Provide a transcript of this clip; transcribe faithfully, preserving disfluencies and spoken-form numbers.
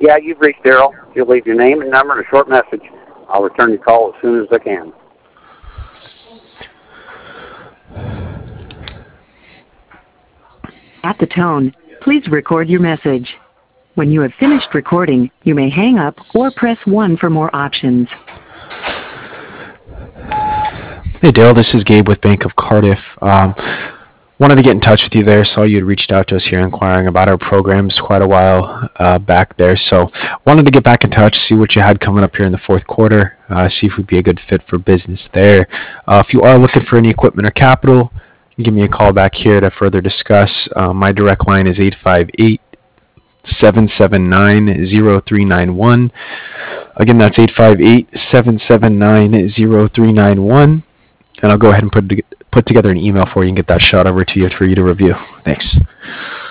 Yeah, you've reached Daryl. If you'll leave your name and number and a short message, I'll return your call as soon as I can. At the tone, please record your message. When you have finished recording, you may hang up or press one for more options. Hey Dale, this is Gabe with Bank of Cardiff. Um, wanted to get in touch with you there. Saw you had reached out to us here inquiring about our programs quite a while uh, back there. So wanted to get back in touch, see what you had coming up here in the fourth quarter, uh, see if we'd be a good fit for business there. Uh, if you are looking for any equipment or capital, you can give me a call back here to further discuss. Uh, my direct line is eight five eight, seven seven nine, zero three nine one. Again, that's eight five eight, seven seven nine, zero three nine one. And I'll go ahead and put put together an email for you and get that shot over to you for you to review. Thanks.